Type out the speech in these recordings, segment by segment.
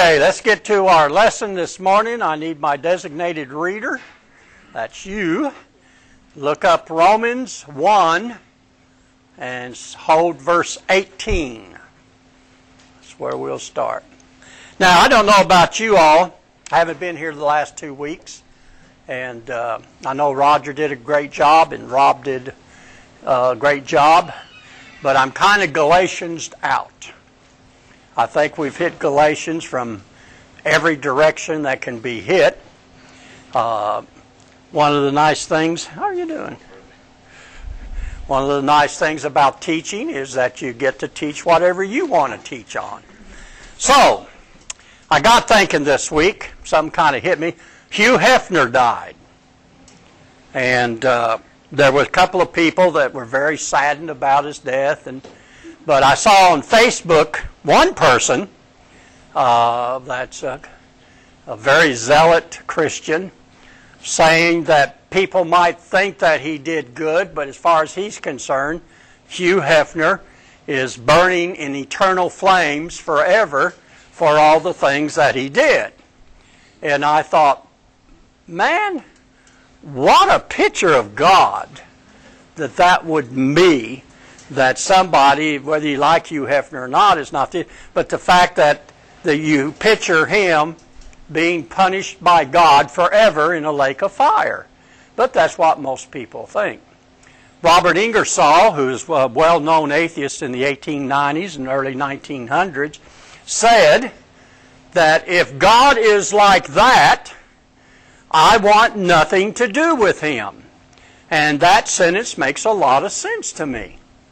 Okay, let's get to our lesson this morning. I need my designated reader. That's you. Look up Romans 1 and hold verse 18. That's where we'll start. Now, I don't know about you all. I haven't been here the last 2 weeks. And I know Roger did a great job and Rob did a great job. But I'm kind of Galatians out. I think we've hit Galatians from every direction that can be hit. One of the nice things, how are you doing? One of the nice things about teaching is that you get to teach whatever you want to teach on. So, I got thinking this week, something kind of hit me. Hugh Hefner died. And there were a couple of people that were very saddened about his death. But I saw on Facebook one person that's a very zealot Christian saying that people might think that he did good, but as far as he's concerned, Hugh Hefner is burning in eternal flames forever for all the things that he did. And I thought, man, what a picture of God that would be. That somebody, whether you like Hugh Hefner or not, is not the, but the fact that you picture him being punished by God forever in a lake of fire. But that's what most people think. Robert Ingersoll, who's a well-known atheist in the 1890s and early 1900s, said that if God is like that, I want nothing to do with him. And that sentence makes a lot of sense to me.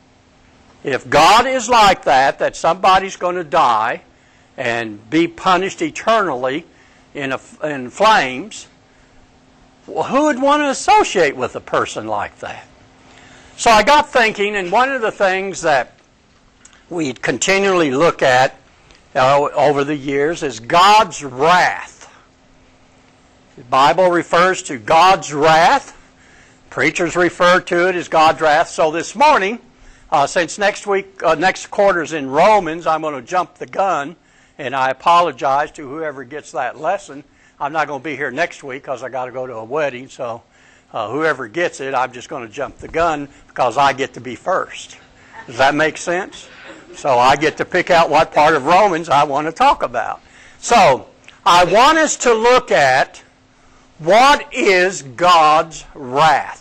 If God is like that somebody's going to die and be punished eternally in flames, well, who would want to associate with a person like that? So I got thinking, and one of the things that we continually look at over the years is God's wrath. The Bible refers to God's wrath. Preachers refer to it as God's wrath. So this morning, since next quarter's in Romans, I'm going to jump the gun, and I apologize to whoever gets that lesson. I'm not going to be here next week because I got to go to a wedding, so whoever gets it, I'm just going to jump the gun because I get to be first. Does that make sense? So I get to pick out what part of Romans I want to talk about. So I want us to look at what is God's wrath.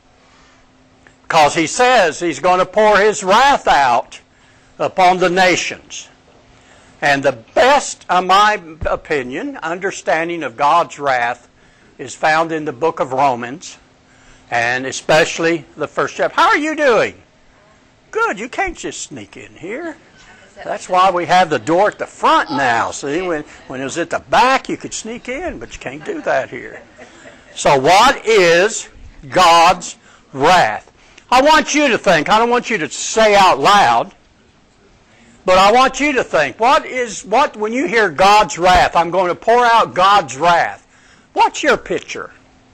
Because he says he's going to pour his wrath out upon the nations. And the best, in my opinion, understanding of God's wrath is found in the book of Romans, and especially the first chapter. How are you doing? Good. You can't just sneak in here. That's why we have the door at the front now. See, when it was at the back, you could sneak in, but you can't do that here. So what is God's wrath? I want you to think. I don't want you to say out loud, but I want you to think. When you hear God's wrath, I'm going to pour out God's wrath. What's your picture?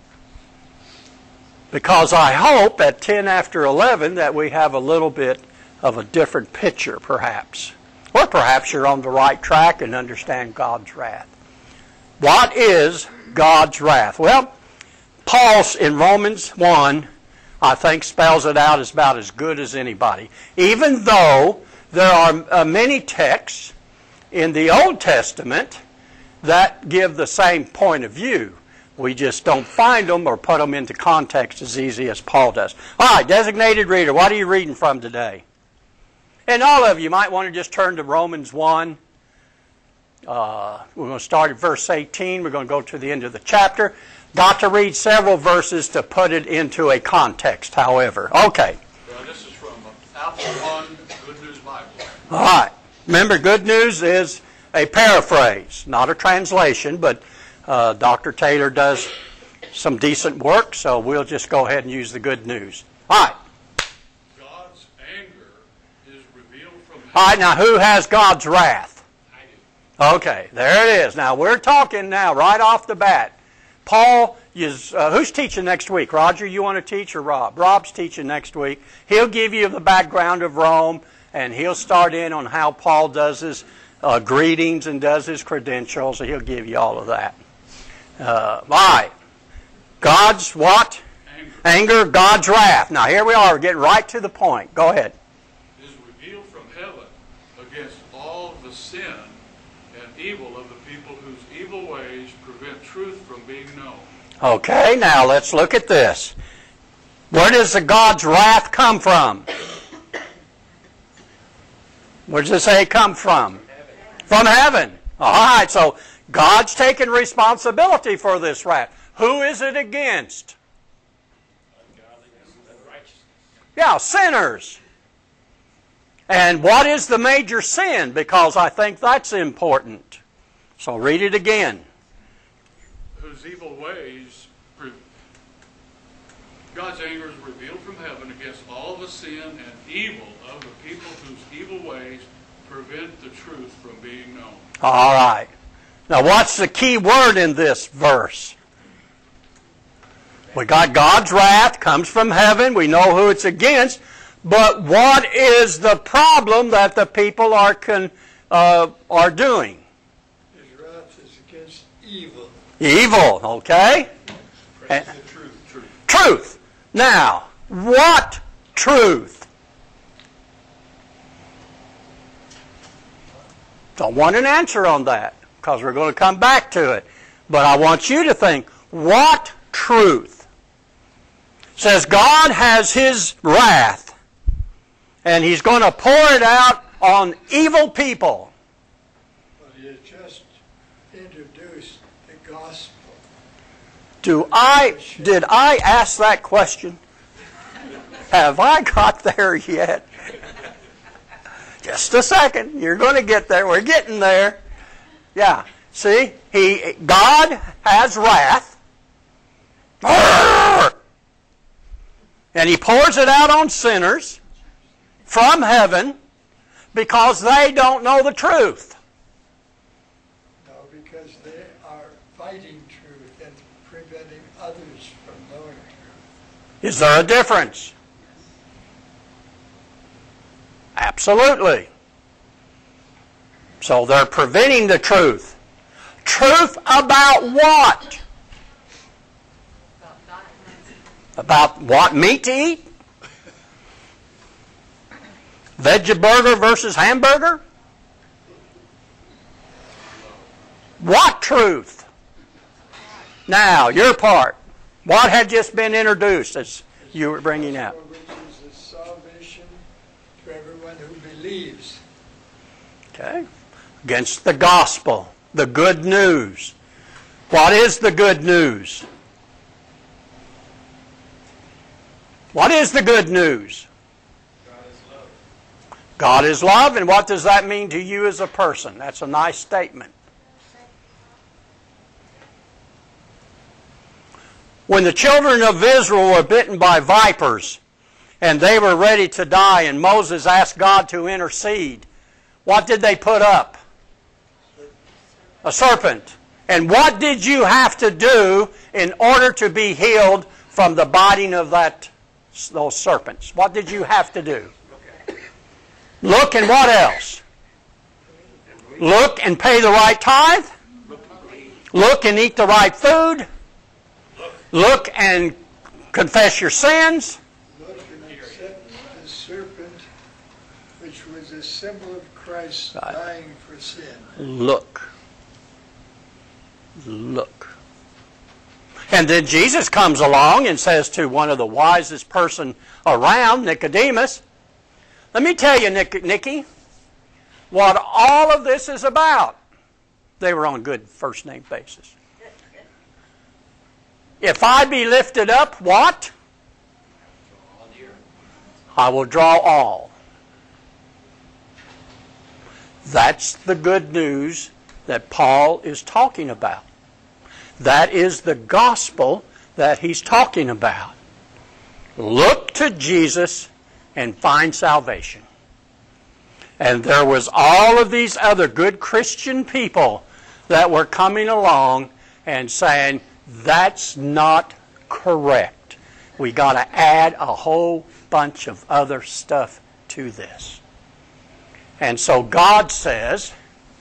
Because I hope at 10 after 11 that we have a little bit of a different picture, perhaps. Or perhaps you're on the right track and understand God's wrath. What is God's wrath? Well, Paul in Romans 1, I think spells it out as about as good as anybody. Even though there are many texts in the Old Testament that give the same point of view. We just don't find them or put them into context as easy as Paul does. All right, designated reader, what are you reading from today? And all of you might want to just turn to Romans 1. We're going to start at verse 18. We're going to go to the end of the chapter. Got to read several verses to put it into a context, however. Okay. This is from Apple One Good News Bible. All right. Remember, Good News is a paraphrase, not a translation, but Dr. Taylor does some decent work, so we'll just go ahead and use the Good News. All right. God's anger is revealed from heaven. All right, now who has God's wrath? I do. Okay, there it is. Now we're talking now right off the bat. Paul is, who's teaching next week? Roger, you want to teach, or Rob? Rob's teaching next week. He'll give you the background of Rome, and he'll start in on how Paul does his greetings and does his credentials. He'll give you all of that. All right. God's what? Anger, God's wrath. Now here we are. We're getting right to the point. Go ahead. Is revealed from heaven against all the sin and evil of the people whose evil ways prevent truth from being known. Okay, now let's look at this. Where does the God's wrath come from? Where does it say it come from? From heaven. All right, so God's taking responsibility for this wrath. Who is it against? Yeah, sinners. And what is the major sin? Because I think that's important. So read it again. Whose evil ways, God's anger is revealed from heaven against all the sin and evil of the people whose evil ways prevent the truth from being known. All right. Now what's the key word in this verse? We got God's wrath, comes from heaven. We know who it's against. But what is the problem that the people are doing? His wrath is against evil. Evil, okay? Praise the truth. Truth. Now, what truth? Don't want an answer on that because we're going to come back to it. But I want you to think, what truth? It says God has His wrath and He's going to pour it out on evil people. Well, you just introduced the gospel. Did I ask that question? Have I got there yet? Just a second. You're going to get there. We're getting there. Yeah. See, God has wrath. And He pours it out on sinners from heaven because they don't know the truth. No, because they are fighting truth and preventing others from knowing truth. Is there a difference? Absolutely. So they're preventing the truth. Truth about what? About what meat to eat? Veggie burger versus hamburger? What truth? Now, your part. What had just been introduced as you were bringing out? Which is the salvation to everyone who believes. Okay. Against the gospel, the good news. What is the good news? What is the good news? God is love. God is love, and what does that mean to you as a person? That's a nice statement. When the children of Israel were bitten by vipers, and they were ready to die, and Moses asked God to intercede, what did they put up? A serpent. And what did you have to do in order to be healed from the biting of those serpents? What did you have to do? Look, and what else? Look and pay the right tithe. Look and eat the right food. Look and confess your sins. Look and accept the serpent, which was a symbol of Christ dying for sin. Look. Look. And then Jesus comes along and says to one of the wisest person around, Nicodemus, let me tell you, Nicky, what all of this is about. They were on good first name basis. If I be lifted up, what? I will draw all. That's the good news that Paul is talking about. That is the gospel that he's talking about. Look to Jesus and find salvation. And there was all of these other good Christian people that were coming along and saying, that's not correct. We got to add a whole bunch of other stuff to this. And so God says,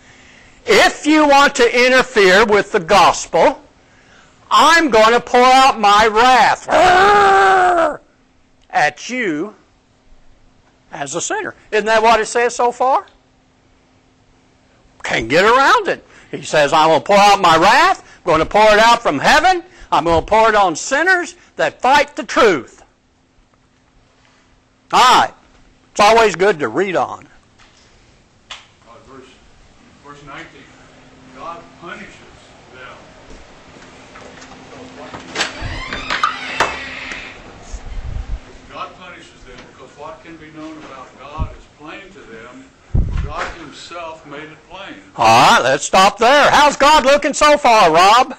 if you want to interfere with the gospel, I'm going to pour out my wrath at you as a sinner. Isn't that what it says so far? Can't get around it. He says, I'm going to pour out my wrath. I'm going to pour it out from heaven. I'm going to pour it on sinners that fight the truth. All right. It's always good to read on. Verse 19. God punishes them. God punishes them because what can be known about God is plain to them. God himself made it plain. All right, let's stop there. How's God looking so far, Rob?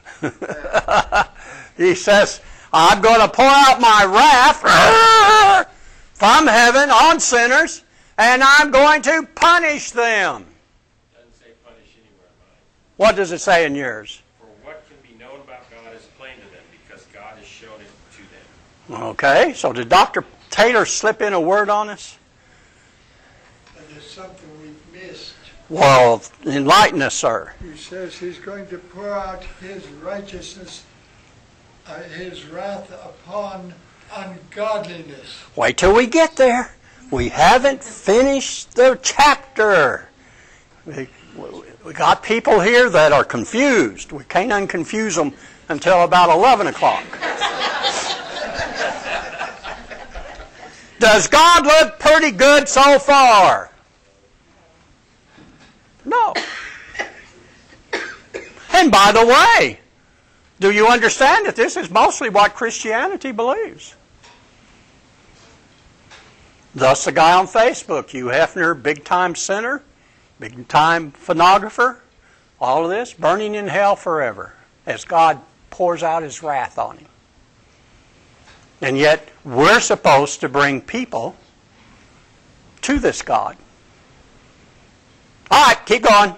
He says, I'm going to pour out my wrath from heaven on sinners, and I'm going to punish them. It doesn't say punish anywhere in mine. What does it say in yours? For what can be known about God is plain to them, because God has shown it to them. Okay, so did Dr. Taylor slip in a word on us? And there's something we've missed. Well, enlighten us, sir. He says he's going to pour out his righteousness, his wrath upon ungodliness. Wait till we get there. We haven't finished the chapter. We got people here that are confused. We can't unconfuse them until about 11 o'clock. Does God look pretty good so far? No. And by the way, do you understand that this is mostly what Christianity believes? Thus the guy on Facebook, Hugh Hefner, big-time sinner, big-time phonographer, all of this, burning in hell forever as God pours out his wrath on him. And yet we're supposed to bring people to this God. All right, keep going.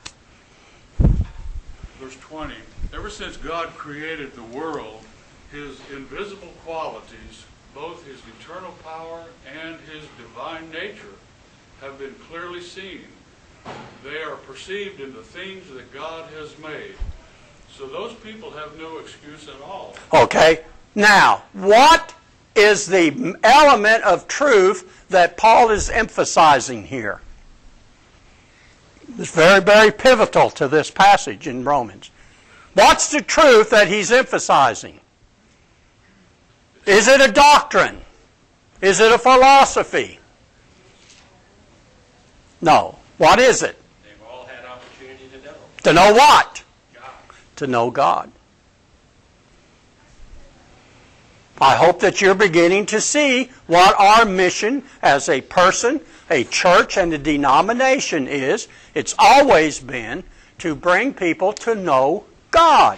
Verse 20. Ever since God created the world, his invisible qualities, both his eternal power and his divine nature, have been clearly seen. They are perceived in the things that God has made. So those people have no excuse at all. Okay. Now, what is the element of truth that Paul is emphasizing here? It's very, very pivotal to this passage in Romans. What's the truth that he's emphasizing? Is it a doctrine? Is it a philosophy? No. What is it? They've all had opportunity to know. To know what? God. To know God. I hope that you're beginning to see what our mission as a person, a church, and a denomination is. It's always been to bring people to know God.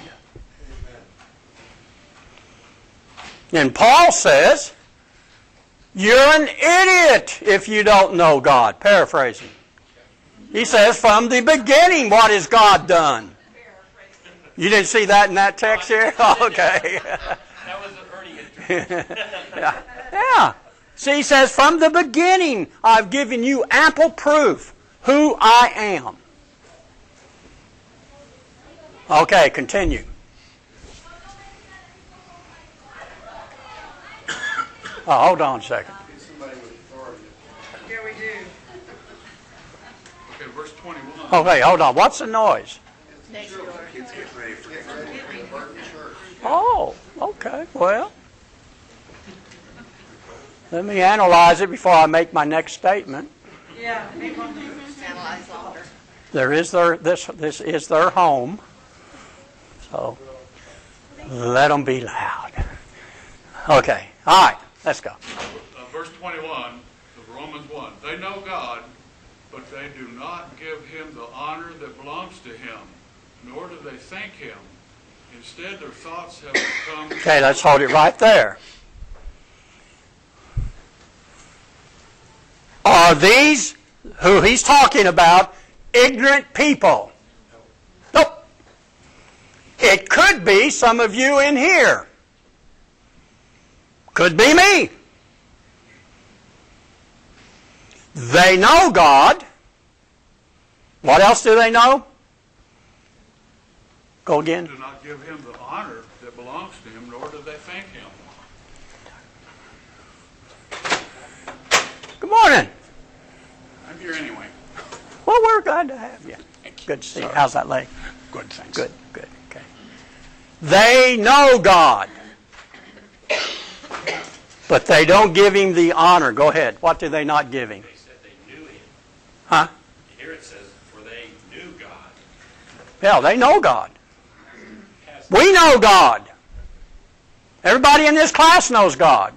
And Paul says, you're an idiot if you don't know God. Paraphrasing. He says, from the beginning, what has God done? You didn't see that in that text here? Okay. That was an Ernie interview. Yeah. See, he says, from the beginning, I've given you ample proof who I am. Okay, continue. Oh, hold on a second. Yeah, we do. Okay, verse 21. Okay, hold on. What's the noise? Next door. Oh, okay. Well, let me analyze it before I make my next statement. Yeah, make one analyze longer. This is their home. So let them be loud. Okay. All right. Let's go. Verse 21 of Romans 1. They know God, but they do not give him the honor that belongs to him, nor do they thank him. Instead, their thoughts have become... Okay, let's hold it right there. Are these, who he's talking about, ignorant people? Nope. It could be some of you in here. Could be me. They know God. What else do they know? Go again. Do not give him the honor that belongs to him, nor do they thank him. Good morning. I'm here anyway. Well, we're glad to have you. Good to see you. How's that leg? Good, thanks. Good, good, okay. They know God, but they don't give him the honor. Go ahead. What do they not give him? They said they knew him. Huh? Here it says, for they knew God. Yeah, they know God. We know God. Everybody in this class knows God.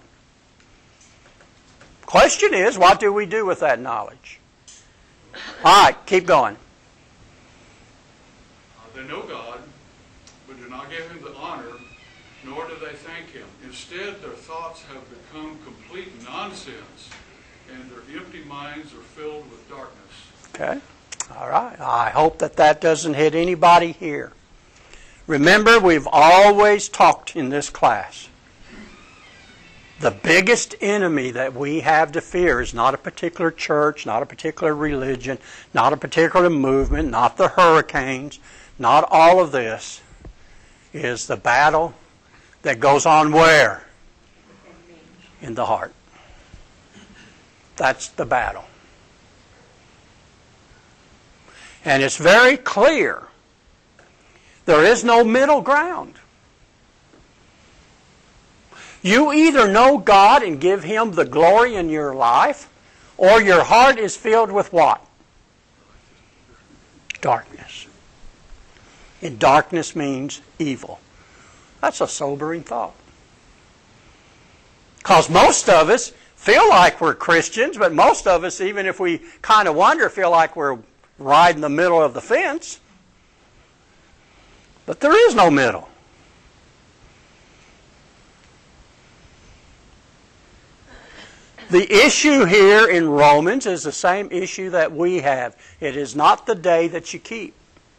Question is, what do we do with that knowledge? All right, keep going. They know God, but do not give him the honor, nor do they thank him. Instead, their thoughts have become complete nonsense, and their empty minds are filled with darkness. Okay. All right. I hope that doesn't hit anybody here. Remember, we've always talked in this class. The biggest enemy that we have to fear is not a particular church, not a particular religion, not a particular movement, not the hurricanes, not all of this. Is the battle that goes on where? In the heart. That's the battle. And it's very clear. There is no middle ground. You either know God and give him the glory in your life, or your heart is filled with what? Darkness. And darkness means evil. That's a sobering thought. Because most of us feel like we're Christians, but most of us, even if we kind of wonder, feel like we're right in the middle of the fence. But there is no middle. The issue here in Romans is the same issue that we have. It is not the day that you keep.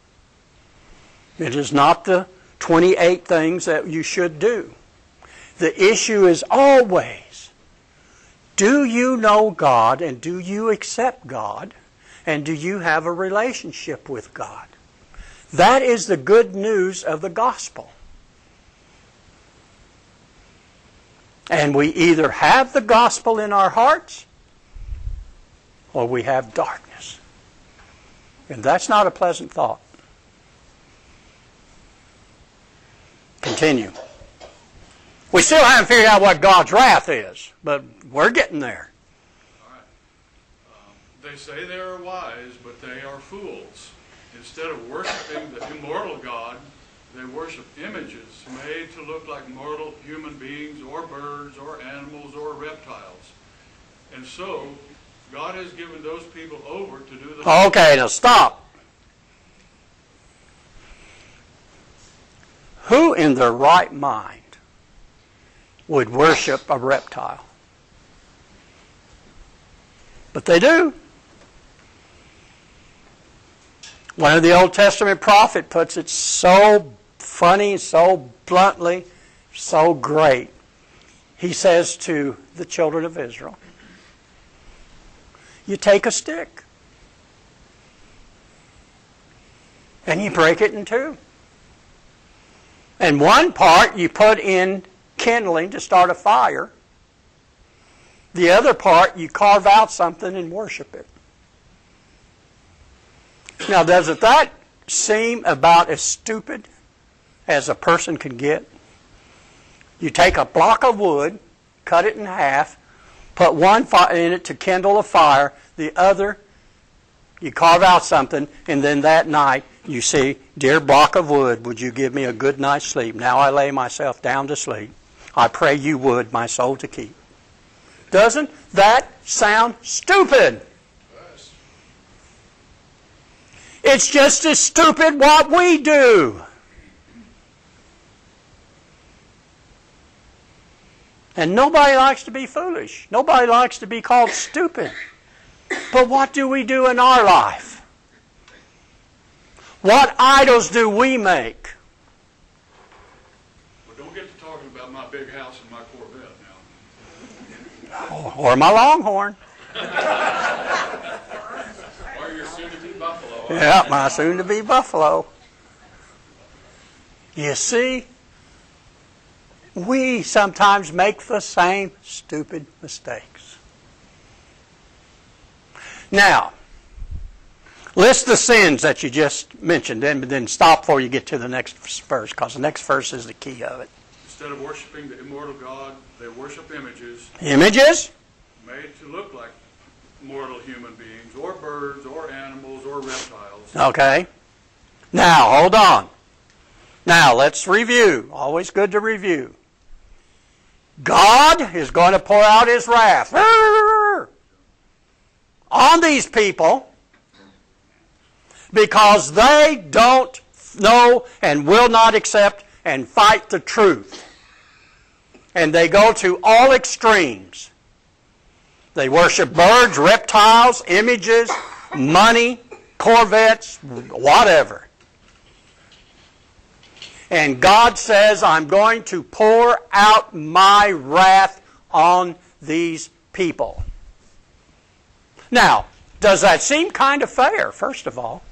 It is not the 28 things that you should do. The issue is always, do you know God and do you accept God and do you have a relationship with God? That is the good news of the gospel. And we either have the gospel in our hearts or we have darkness. And that's not a pleasant thought. Continue. We still haven't figured out what God's wrath is, but we're getting there. All right. They say they are wise, but they are fools. Instead of worshiping the immortal God, they worship images made to look like mortal human beings or birds or animals or reptiles. And so, God has given those people over to do the... Okay, now stop. Who in their right mind would worship a reptile? But they do. One of the Old Testament prophets puts it so funny, so bluntly, so great. He says to the children of Israel, you take a stick and you break it in two. And one part you put in kindling to start a fire. The other part you carve out something and worship it. Now, doesn't that seem about as stupid as a person can get? You take a block of wood, cut it in half, put one in it to kindle a fire, the other you carve out something, and then that night you see, dear block of wood, would you give me a good night's sleep? Now I lay myself down to sleep. I pray you would, my soul to keep. Doesn't that sound stupid? It's just as stupid what we do. And nobody likes to be foolish. Nobody likes to be called stupid. But what do we do in our life? What idols do we make? Well, don't get to talking about my big house and my Corvette now. Or my Longhorn. Or your soon-to-be buffalo. Yeah, my soon-to-be buffalo. You see, we sometimes make the same stupid mistakes. Now, list the sins that you just mentioned, and then stop before you get to the next verse, because the next verse is the key of it. Instead of worshiping the immortal God, they worship images Images? made to look like mortal human beings, or birds, or animals, or reptiles. Okay. Now, hold on. Now, let's review. Always good to review. God is going to pour out His wrath on these people because they don't know and will not accept and fight the truth. And they go to all extremes. They worship birds, reptiles, images, money, Corvettes, whatever. And God says, I'm going to pour out my wrath on these people. Now, does that seem kind of fair, first of all?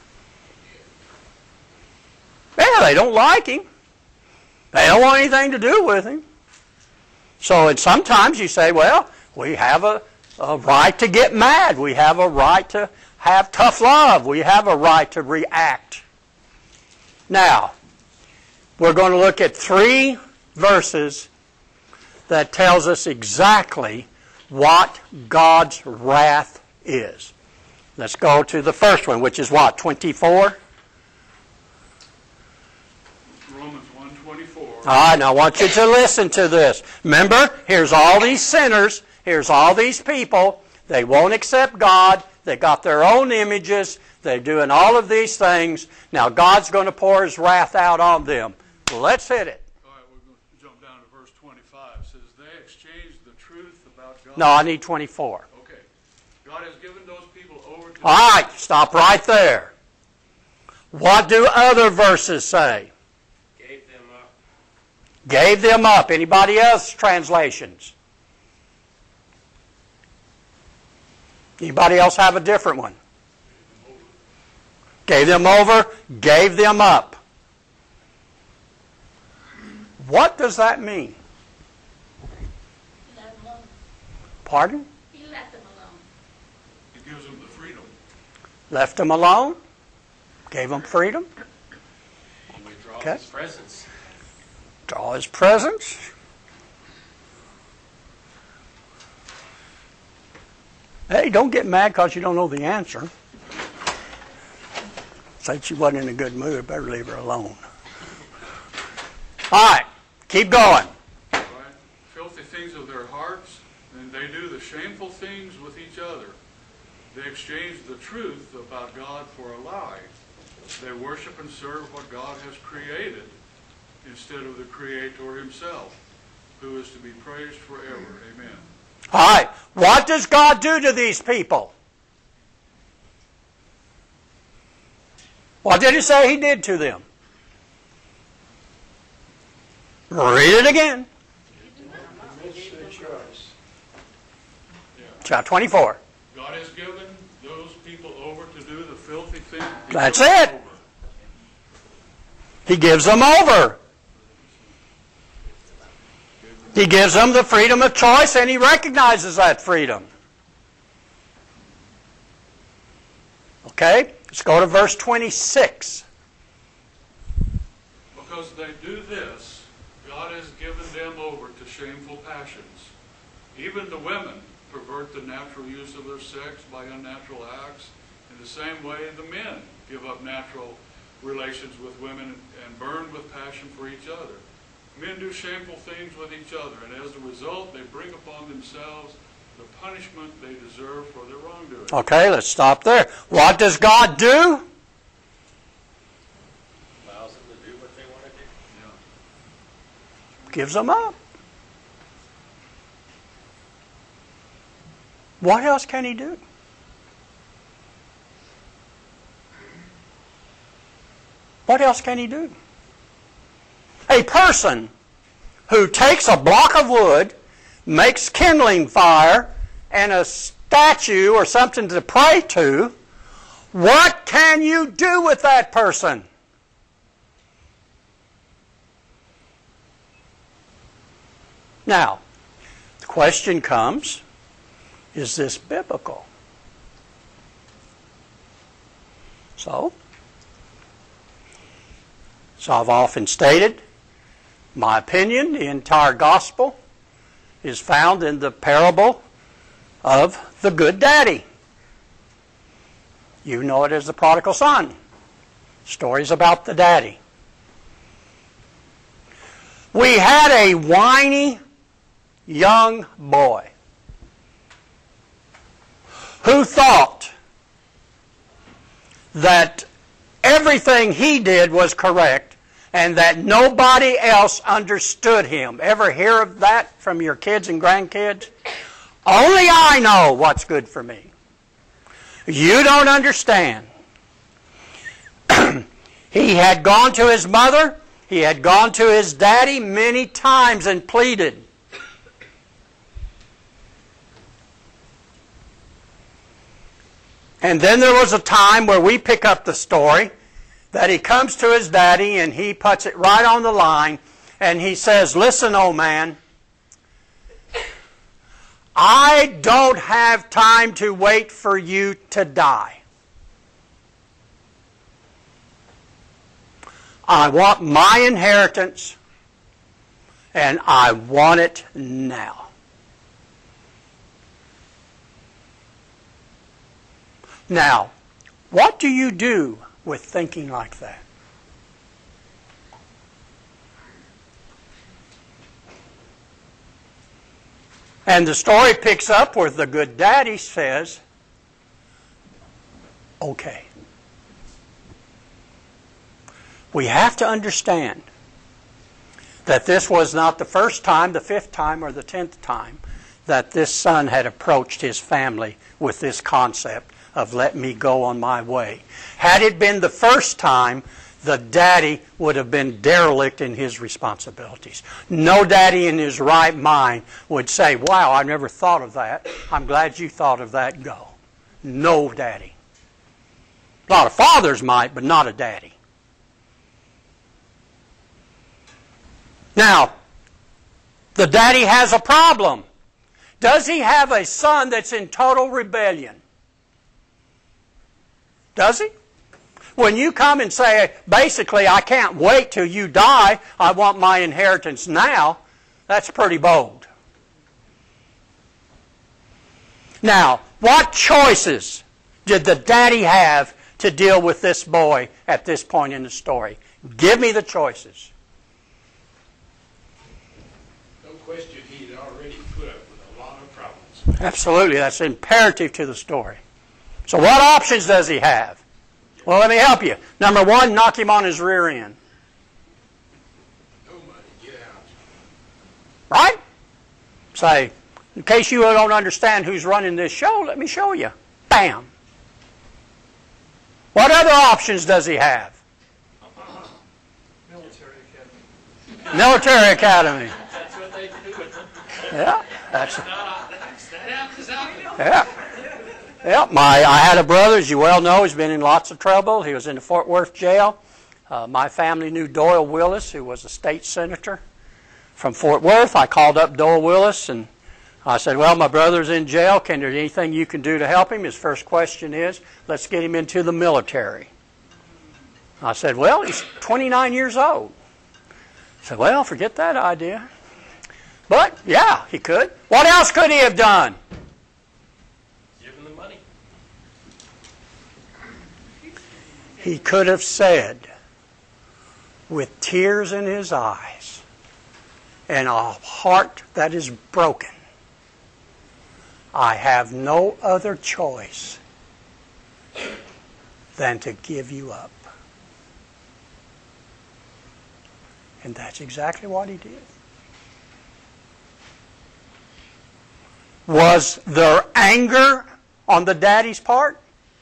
Yeah, they don't like Him. They don't want anything to do with Him. So sometimes you say, well, we have a right to get mad. We have a right to have tough love. We have a right to react. Now, we're going to look at 3 verses that tells us exactly what God's wrath is. Let's go to the first one, which is what, 24? Romans 1:24. All right, now I want you to listen to this. Remember, here's all these sinners. Here's all these people. They won't accept God. They got their own images. They're doing all of these things. Now God's going to pour His wrath out on them. Let's hit it. All right, we're going to jump down to verse 25. It says, they exchanged the truth about God. No, I need 24. Okay. God has given those people over to... All right, stop right there. What do other verses say? Gave them up. Gave them up. Anybody else translations? Anybody else have a different one? Gave them over, gave them up. What does that mean? He let them alone. Pardon? He let them alone. It gives them the freedom. Left them alone? Gave them freedom? And withdraw Okay. His presence. Draw His presence? Hey, don't get mad because you don't know the answer. Said she wasn't in a good mood. Better leave her alone. All right, keep going. Right? Filthy things of their hearts, and they do the shameful things with each other. They exchange the truth about God for a lie. They worship and serve what God has created instead of the Creator Himself, who is to be praised forever. Amen. All right, what does God do to these people? What did He say He did to them? Read it again. Permits their choice. Chapter 24. God has given those people over to do the filthy thing. That's it. He gives them over. He gives them the freedom of choice, and He recognizes that freedom. Okay, let's go to verse 26. Because they do this, God has given them over to shameful passions. Even the women pervert the natural use of their sex by unnatural acts. In the same way, the men give up natural relations with women and burn with passion for each other. Men do shameful things with each other, and as a result, they bring upon themselves the punishment they deserve for their wrongdoing. Okay, let's stop there. What does God do? Allows them to do what they want to do. Gives them up. What else can He do? What else can He do? A person who takes a block of wood, makes kindling fire, and a statue or something to pray to, What can you do with that person? Now, the question comes, is this biblical? So I've often stated, my opinion, the entire gospel is found in the parable of the good daddy. You know it as the prodigal son. Stories about the daddy. We had a whiny young boy who thought that everything he did was correct and that nobody else understood him. Ever hear of that from your kids and grandkids? Only I know what's good for me. You don't understand. He had gone to his mother, he had gone to his daddy many times and pleaded. And then there was a time where we pick up the story that he comes to his daddy and he puts it right on the line and he says, listen, old man, I don't have time to wait for you to die. I want my inheritance and I want it now. Now, what do you do with thinking like that? And the story picks up where the good daddy says, okay. We have to understand that this was not the first time, the 5th time, or the 10th time that this son had approached his family with this concept of let me go on my way. Had it been the first time, the daddy would have been derelict in his responsibilities. No daddy in his right mind would say, wow, I never thought of that. I'm glad you thought of that. Go. No daddy. A lot of fathers might, but not a daddy. Now, the daddy has a problem. Does he have a son that's in total rebellion? Does he? When you come and say, basically, I can't wait till you die, I want my inheritance now, that's pretty bold. Now, what choices did the daddy have to deal with this boy at this point in the story? Give me the choices. No question, he had already put up with a lot of problems. Absolutely, that's imperative to the story. So what options does he have? Well, let me help you. Number 1, knock him on his rear end. No money, get out. Right? Say, in case you don't understand who's running this show, let me show you. Bam. What other options does he have? Military academy. Military academy. That's what they do with them. Yeah, that's That happens out there. yeah. Yeah, I had a brother, as you well know, he's been in lots of trouble. He was in the Fort Worth jail. My family knew Doyle Willis, who was a state senator from Fort Worth. I called up Doyle Willis and I said, well, my brother's in jail. Can there be anything you can do to help him? His first question is, let's get him into the military. I said, well, he's 29 years old. I said, well, forget that idea. But, yeah, he could. What else could he have done? He could have said, with tears in his eyes and a heart that is broken, I have no other choice than to give you up. And that's exactly what he did. Was there anger on the daddy's part?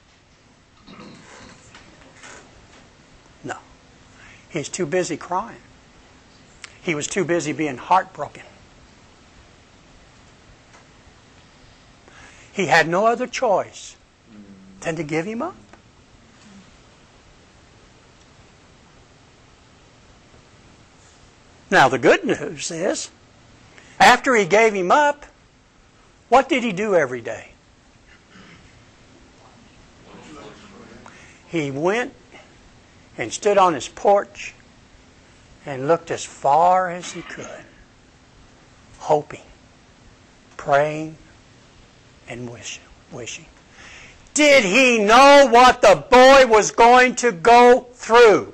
He's too busy crying. He was too busy being heartbroken. He had no other choice than to give him up. Now the good news is, after he gave him up, what did he do every day? He went and stood on his porch and looked as far as he could, hoping, praying, and wishing. Did he know what the boy was going to go through?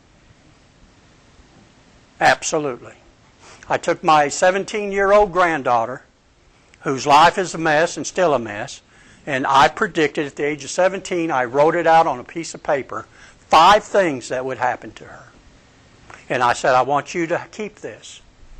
Absolutely. I took my 17-year-old granddaughter, whose life is a mess and still a mess, and I predicted at the age of 17, I wrote it out on a piece of paper, 5 things that would happen to her. And I said, I want you to keep this.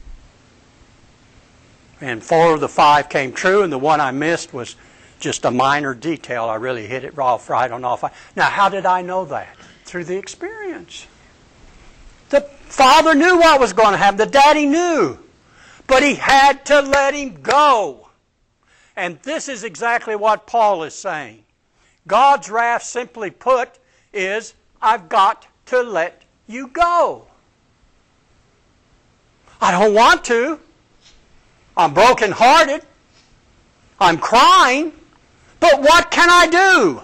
And 4 of the 5 came true, and the one I missed was just a minor detail. I really hit it off right on all 5. Now, how did I know that? Through the experience. The father knew what was going to happen. The daddy knew. But he had to let him go. And this is exactly what Paul is saying. God's wrath, simply put, is, I've got to let you go. I don't want to. I'm brokenhearted. I'm crying. But what can I do?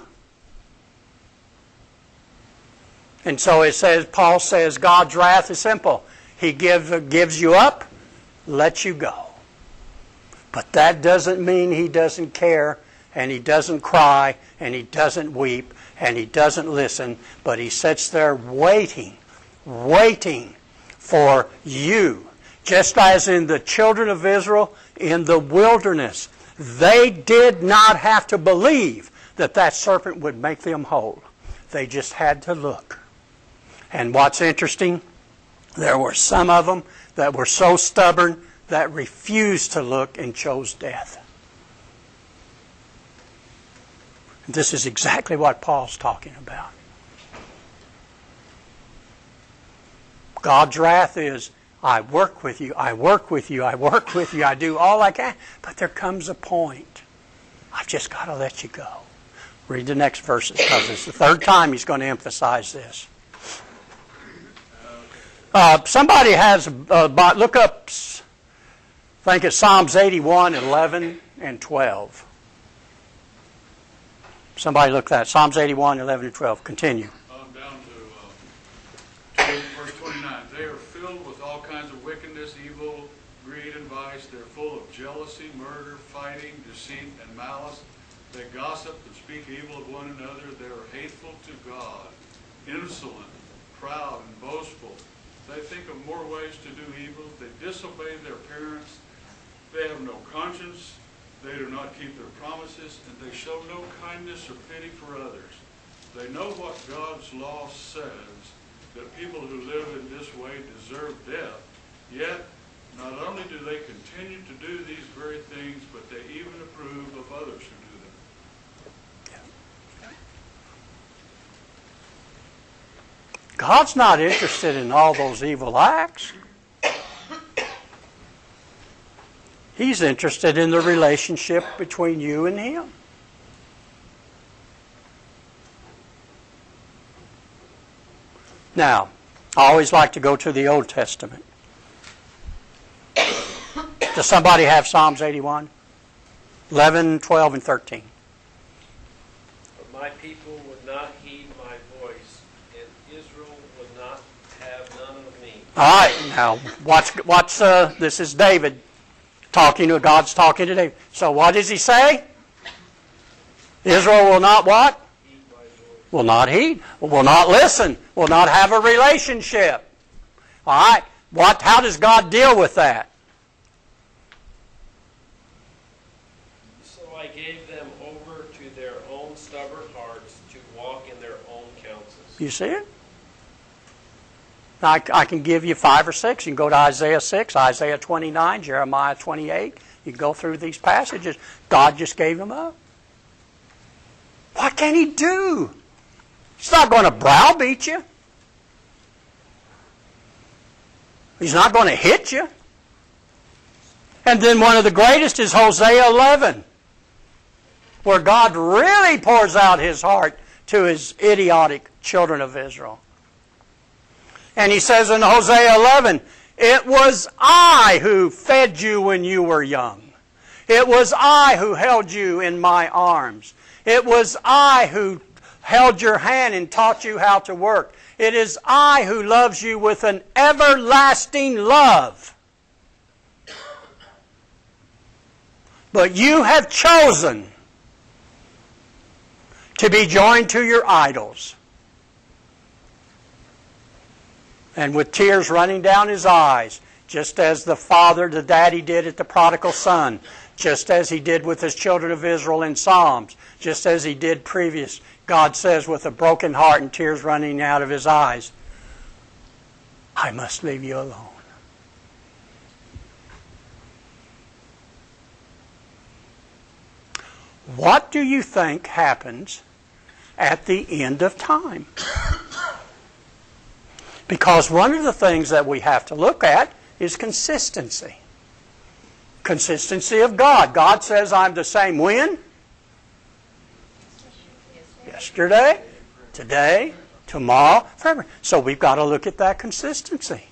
And so it says, Paul says, God's wrath is simple. He gives you up, lets you go. But that doesn't mean he doesn't care, and he doesn't cry, and he doesn't weep, and he doesn't listen, but he sits there waiting for you. Just as in the children of Israel in the wilderness, they did not have to believe that that serpent would make them whole. They just had to look. And what's interesting, there were some of them that were so stubborn that refused to look and chose death. This is exactly what Paul's talking about. God's wrath is, I work with you, I work with you, I work with you, I do all I can. But there comes a point. I've just got to let you go. Read the next verses, because it's the 3rd time he's going to emphasize this. Somebody has, look up, I think it's Psalms 81, 11, and 12. Somebody look at that. Psalms 81, 11, and 12. Continue. Down to verse 29. They are filled with all kinds of wickedness, evil, greed, and vice. They're full of jealousy, murder, fighting, deceit, and malice. They gossip and speak evil of one another. They are hateful to God, insolent, proud, and boastful. They think of more ways to do evil. They disobey their parents. They have no conscience. They do not keep their promises, and they show no kindness or pity for others. They know what God's law says, that people who live in this way deserve death. Yet, not only do they continue to do these very things, but they even approve of others who do them. God's not interested in all those evil acts. He's interested in the relationship between you and Him. Now, I always like to go to the Old Testament. Does somebody have Psalms 81? 11, 12, and 13. But my people would not heed my voice, and Israel would not have none of me. All right, now, watch this is David. God's talking to David. So what does he say? Israel will not what? Will not heed. Will not listen. Will not have a relationship. All right. How does God deal with that? So I gave them over to their own stubborn hearts to walk in their own counsels. You see it? I can give you 5 or 6. You can go to Isaiah 6, Isaiah 29, Jeremiah 28. You can go through these passages. God just gave them up. What can He do? He's not going to browbeat you. He's not going to hit you. And then one of the greatest is Hosea 11, where God really pours out His heart to His idiotic children of Israel. And He says in Hosea 11, It was I who fed you when you were young. It was I who held you in my arms. It was I who held your hand and taught you how to work. It is I who loves you with an everlasting love. But you have chosen to be joined to your idols. And with tears running down his eyes, just as the daddy did at the prodigal son, just as he did with his children of Israel in Psalms, just as he did previous, God says with a broken heart and tears running out of his eyes, I must leave you alone. What do you think happens at the end of time? Because one of the things that we have to look at is consistency. Consistency of God. God says, I'm the same when? Yesterday, today, tomorrow, forever. So we've got to look at that consistency.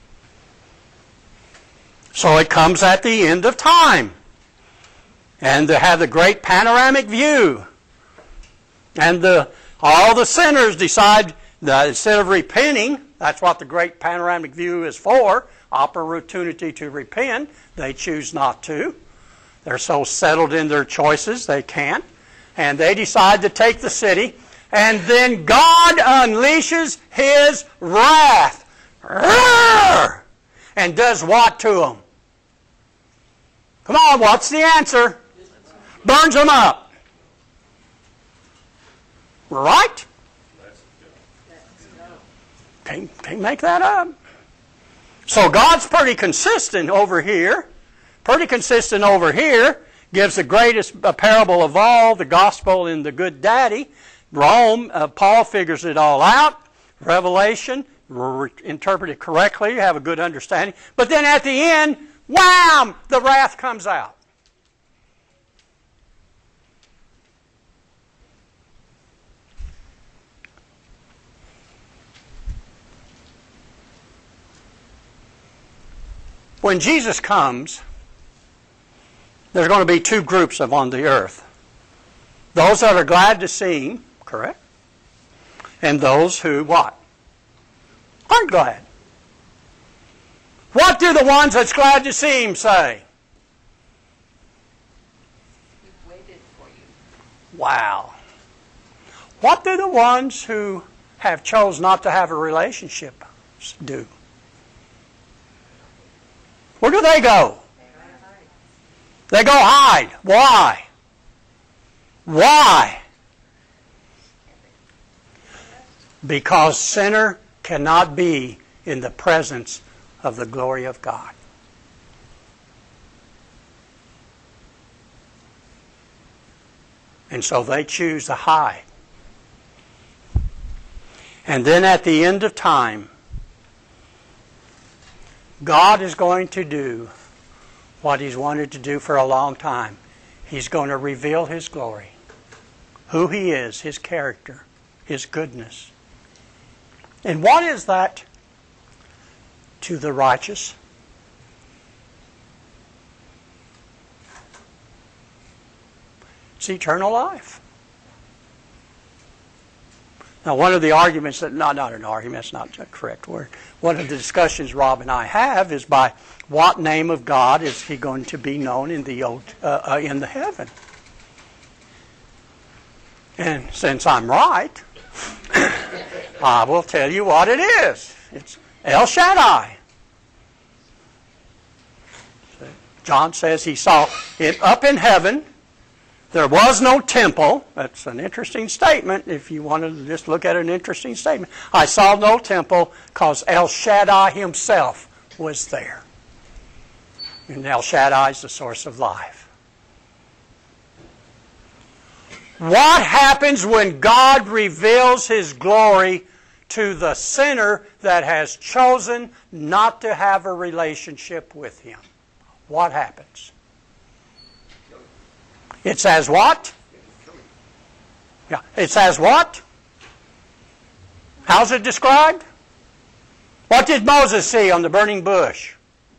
So it comes at the end of time. And to have the great panoramic view. And all the sinners decide that instead of repenting, that's what the great panoramic view is for, opportunity to repent, they choose not to. They're so settled in their choices, they can't. And they decide to take the city. And then God unleashes His wrath. And does what to them? Come on, what's the answer? Burns them up. Right? Can't make that up. So God's pretty consistent over here. Pretty consistent over here. Gives the greatest parable of all, the gospel in the good daddy. Rome, Paul figures it all out. Revelation, interpret it correctly, have a good understanding. But then at the end, wham! The wrath comes out. When Jesus comes, there's going to be two groups on the earth. Those that are glad to see Him, correct? And those who, what? Aren't glad. What do the ones that's glad to see Him say? We've waited for you. Wow. What do the ones who have chose not to have a relationship do? Where do they go? They go hide. Why? Why? Because sinner cannot be in the presence of the glory of God. And so they choose to hide. And then at the end of time, God is going to do what He's wanted to do for a long time. He's going to reveal His glory, who He is, His character, His goodness. And what is that to the righteous? It's eternal life. Now, one of the arguments that, not an argument, that's not the correct word. One of the discussions Rob and I have is by what name of God is He going to be known in the heaven? And since I'm right, I will tell you what it is. It's El Shaddai. John says he saw it up in heaven. There was no temple. That's an interesting statement if you want to just look at an interesting statement. I saw no temple because El Shaddai Himself was there. And El Shaddai is the source of life. What happens when God reveals His glory to the sinner that has chosen not to have a relationship with Him? What happens? It says what? Yeah. It says what? How's it described? What did Moses see on the burning bush?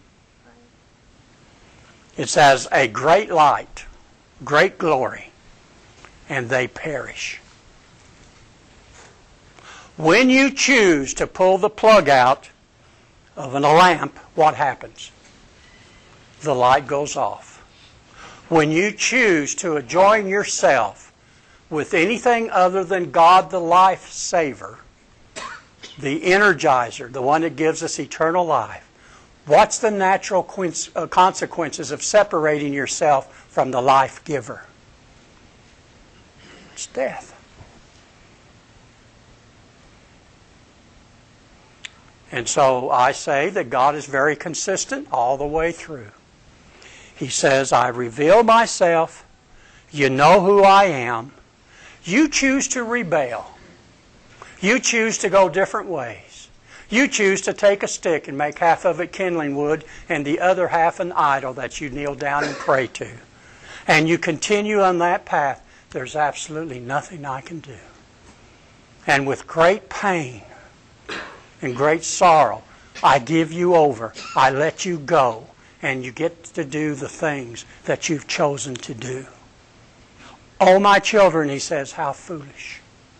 It says, a great light, great glory, and they perish. When you choose to pull the plug out of a lamp, what happens? The light goes off. When you choose to join yourself with anything other than God the life saver, the energizer, the one that gives us eternal life, what's the natural consequences of separating yourself from the life giver? It's death. And so I say that God is very consistent all the way through. He says, I reveal myself. You know who I am. You choose to rebel. You choose to go different ways. You choose to take a stick and make half of it kindling wood and the other half an idol that you kneel down and pray to. And you continue on that path. There's absolutely nothing I can do. And with great pain and great sorrow, I give you over. I let you go. And you get to do the things that you've chosen to do. Oh, my children, he says, how foolish.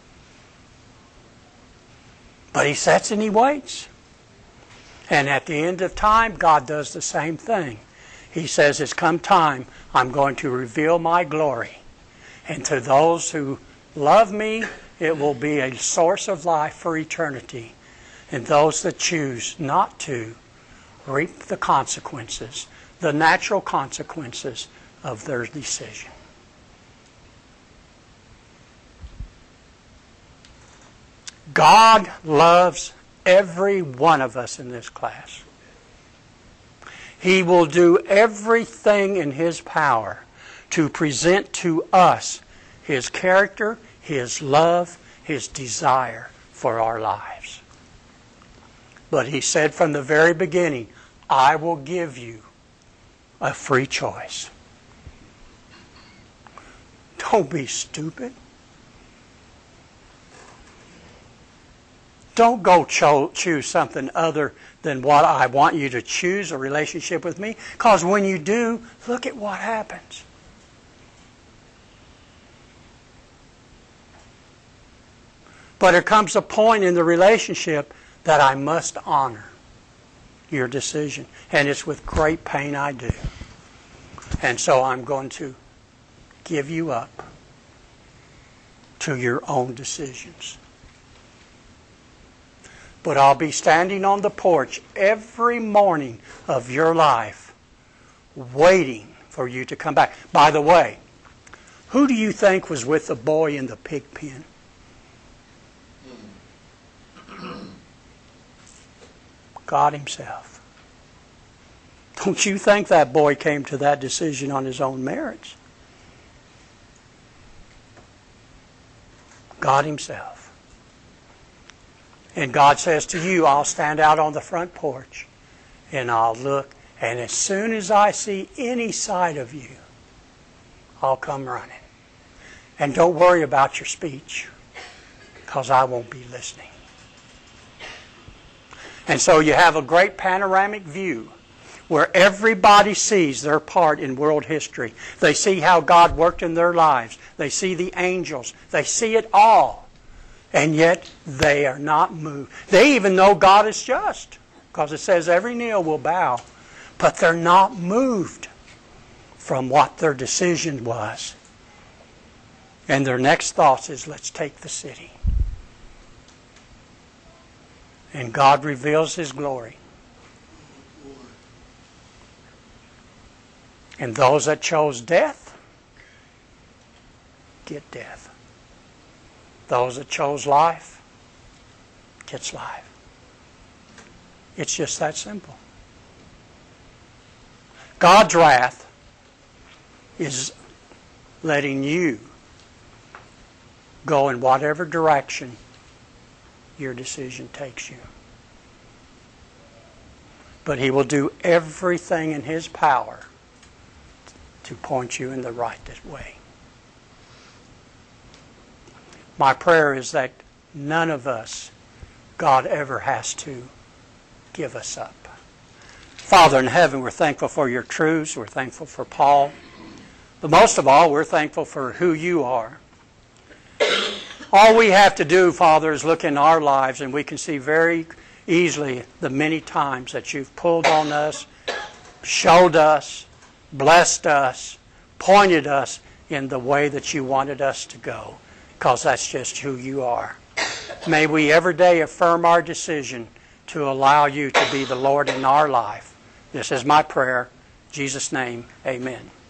But he sits and he waits. And at the end of time, God does the same thing. He says, it's come time, I'm going to reveal my glory. And to those who love me, it will be a source of life for eternity. And those that choose not to, reap the consequences, the natural consequences of their decision. God loves every one of us in this class. He will do everything in His power to present to us His character, His love, His desire for our lives. But He said from the very beginning, I will give you a free choice. Don't be stupid. Don't go choose something other than what I want you to choose, a relationship with me. Because when you do, look at what happens. But there comes a point in the relationship that I must honor your decision. And it's with great pain I do. And so I'm going to give you up to your own decisions. But I'll be standing on the porch every morning of your life waiting for you to come back. By the way, who do you think was with the boy in the pig pen? God Himself. Don't you think that boy came to that decision on his own merits? God Himself. And God says to you, I'll stand out on the front porch and I'll look, and as soon as I see any side of you, I'll come running. And don't worry about your speech, because I won't be listening. And so you have a great panoramic view where everybody sees their part in world history. They see how God worked in their lives. They see the angels. They see it all. And yet they are not moved. They even know God is just, because it says every knee will bow. But they're not moved from what their decision was. And their next thought is, let's take the city. And God reveals His glory. And those that chose death, get death. Those that chose life, gets life. It's just that simple. God's wrath is letting you go in whatever direction your decision takes you. But He will do everything in His power to point you in the right way. My prayer is that none of us, God ever has to give us up. Father in heaven, we're thankful for your truths. We're thankful for Paul. But most of all, we're thankful for who you are. All we have to do, Father, is look in our lives, and we can see very easily the many times that you've pulled on us, showed us, blessed us, pointed us in the way that you wanted us to go, because that's just who you are. May we every day affirm our decision to allow you to be the Lord in our life. This is my prayer. In Jesus' name, amen.